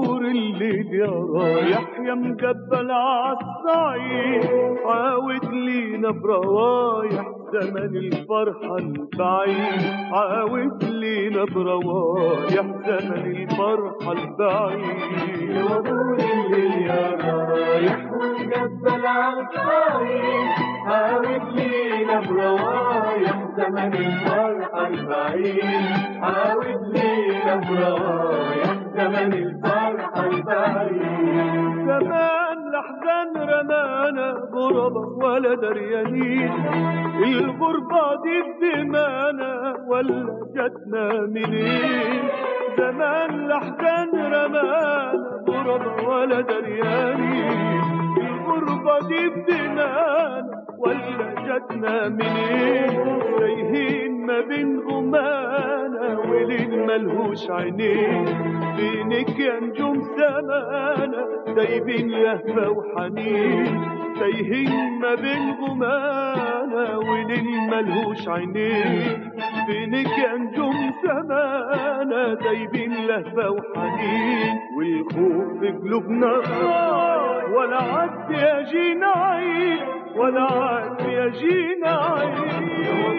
طول الليل يا رايح يا مجبل عالصعيد، عاود لينا بروايح زمن الفرحة البعيد، عاود لينا بروايح زمن الفرحة البعيد. يا طول الليل يا رايح ومجبل عالصعيد، عاود لينا بروايح زمن الفرحة البعيد، عاود لينا بروايح زمن الفرحة البعيد. زمان الأحزان رمانا غربة ولا دريانين، الغربة دي بدمانا ولا جاتنا منين؟ زمان الأحزان رمانا غربة ولا دريانين، الغربة دي بدمانا ولا جاتنا منين؟ تايهين ما بين غمانا وليل ملهوش عينين، فينك يا نجوم سمانا دايبين لهفة وحنين، تايهين ما بين غمانا وليل ملهوش عينين، فينك يا نجوم سمانا دايبين لهفة وحنين. والخوف في قلوبنا ولا عاد يجينا عيد، ولا عاد يجينا عيد.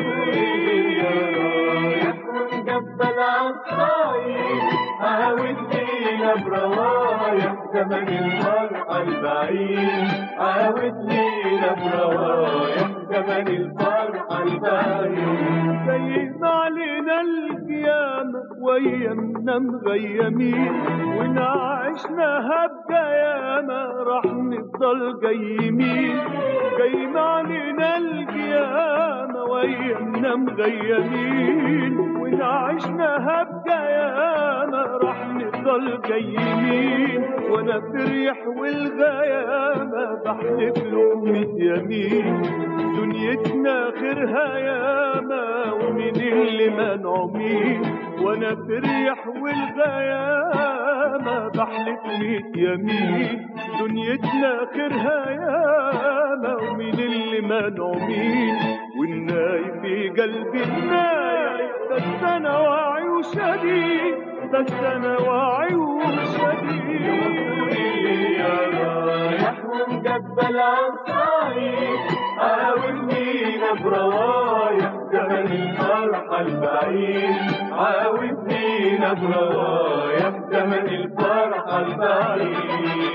ومجبل عالصعيد، عاود لينا بروايح زمن الفرحة البعيد، عاود لينا بروايح زمن الفرحة البعيد. جايين علينا القيامة وأيامنا مغيمين، ونعيشناها بقيامة راح نفضل قيمين. جايين علينا القيامة وأيامنا مغيمين، ونعيشناها بقيامة راح نفضل قيمين. وأنا في الريح والغيامة بحلف لأمة يمين، دنيتنا خيرها ياما ومن اللي منعومين. وانا في الريح والغيامة بحلف 100 يمين، دنيتنا خيرها ياما ومن اللي منعومين. والناي في قلبي الناي، بس انا واعي وشديد، بس انا واعي وشديد. يا رايح ومجبل عالصعيد، عاود لينا بروايح زمن الفرحة البعيد، عاود لينا بروايح زمن الفرحة البعيد.